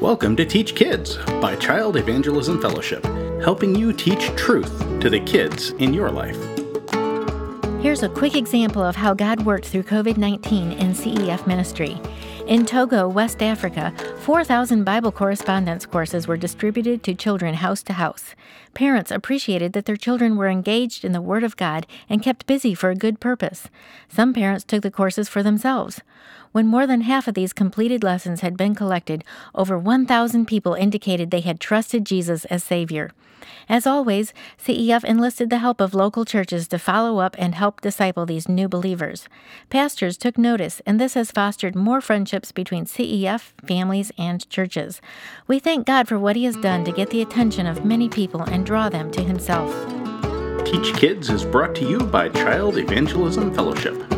Welcome to Teach Kids by Child Evangelism Fellowship, helping you teach truth to the kids in your life. Here's a quick example of how God worked through COVID-19 in CEF ministry. In Togo, West Africa, 4,000 Bible correspondence courses were distributed to children house to house. Parents appreciated that their children were engaged in the Word of God and kept busy for a good purpose. Some parents took the courses for themselves. When more than half of these completed lessons had been collected, over 1,000 people indicated they had trusted Jesus as Savior. As always, CEF enlisted the help of local churches to follow up and help disciple these new believers. Pastors took notice, and this has fostered more friendships between CEF, families, and churches. We thank God for what He has done to get the attention of many people and draw them to Himself. Teach Kids is brought to you by Child Evangelism Fellowship.